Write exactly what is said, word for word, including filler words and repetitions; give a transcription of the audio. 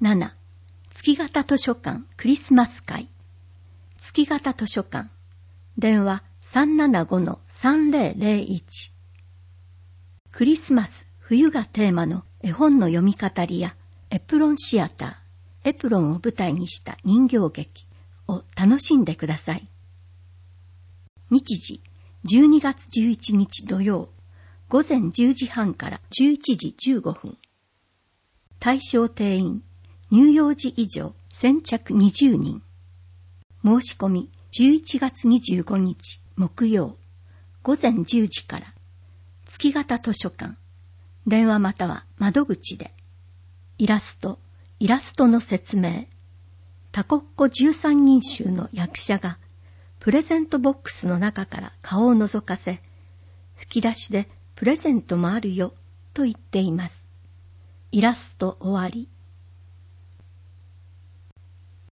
なな、月形図書館クリスマス会。月形図書館。電話 さんななごのさんぜろぜろいち。クリスマス、冬がテーマの絵本の読み語りやエプロンシアター、エプロンを舞台にした人形劇を楽しんでください。日時、じゅうにがつじゅういちにち土曜、午前じゅうじはんからじゅういちじじゅうごふん。対象定員、乳幼児以上先着にじゅうにん。申し込みじゅういちがつにじゅうごにち木曜、午前じゅうじから。月形図書館。電話または窓口で。イラスト、イラストの説明。タコッコじゅうさんにん衆の役者が、プレゼントボックスの中から顔を覗かせ、吹き出しでプレゼントもあるよと言っています。イラスト終わり。